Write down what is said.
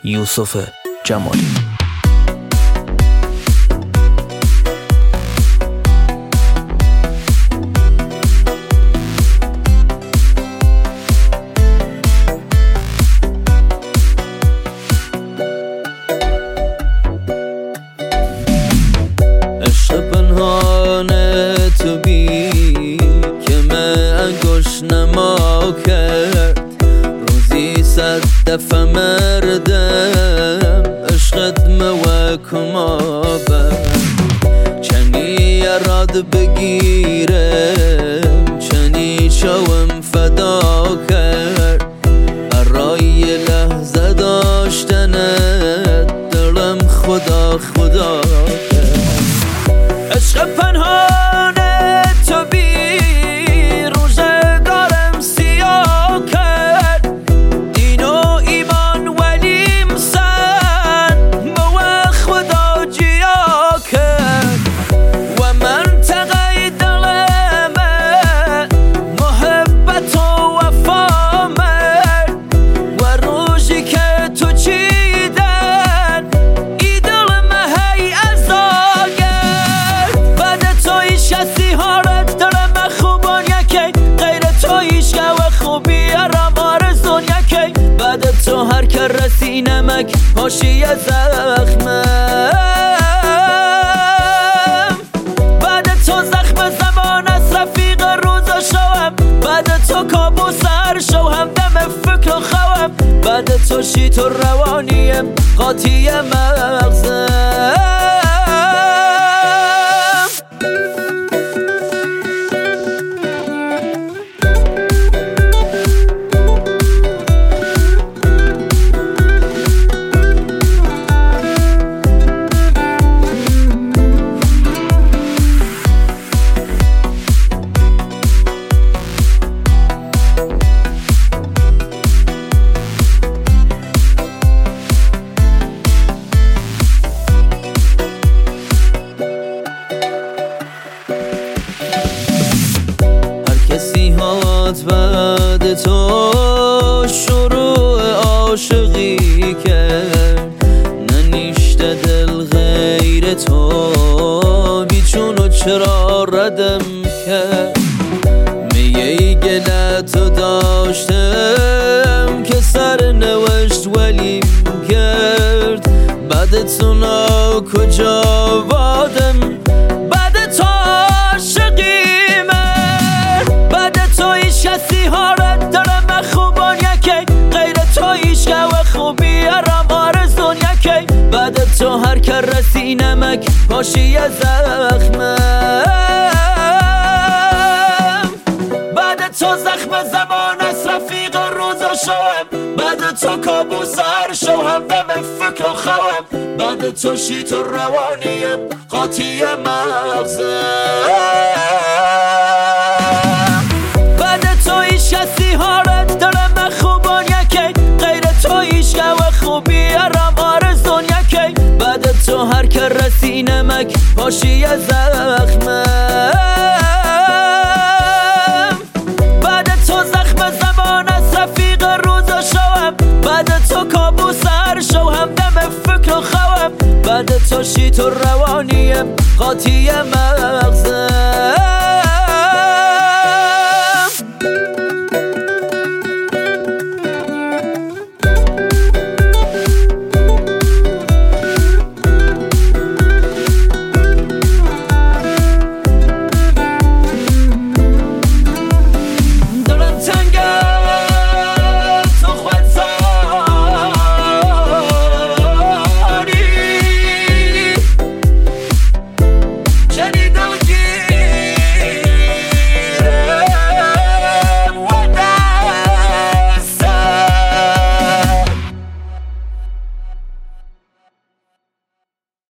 یوسف جمالی. عشق پنهان تو بی که من انگوش نما کرد، روزی 100 دفعه مردم عشقت و کما بر چنی یراد بگیرم، چنی شوم فدا کرد برای لحظه داشتنت دلم خدا خدا کرد. عشق پنهان تو بی روزگارم سیاه کرد، دین و ایمان ولیم سن با خدا جیا کرد و منطقه دلم محبت و وفا مرد و روزی که تو چیدن ای دلم هی کسی هارت دارم خوبان یکی غیر تو هیچ و خوبی رم آرزون یکی بعد تو هر که رسی نمک پاشی زخمم، بعد تو زخم زمان از رفیق روزا شوم، بعد تو کابوس هر شو هم دم فکر و خوام، بعد تو شیط و روانیم قاطی مغزم. کسی هات بعد تو شروع عاشقی کرد، ننیشته دل غیر تو بیچونو چرا ردم کرد. میگه گلتو داشتم که سر نوشت ولیم کرد، بعد تو نا کجا بادم، بعد تو کسی هارت دارم خوبان یکی غیر تو هیچ و خوبی رم آرزون یکی بعد تو هر که رسی نمک پاشی زخمم، بعد تو زخم زمان از رفیق روزا شوم، بعد تو کابوس هر شو هم دم فکر و خوام، بعد تو شیط و روانیم قاطی مغزم. کسی هارت دارم خوبان یکی غیر تو هیچ و خوبی رم آرزون یکی بعد تو هر که رسی نمک پاشی زخمم، بعد تو زخم زمان از رفیق روزا شوم، بعد تو کابوس هر شو هم دم فکر و خوام، بعد تو شیط و روانیم قاطی مغزم.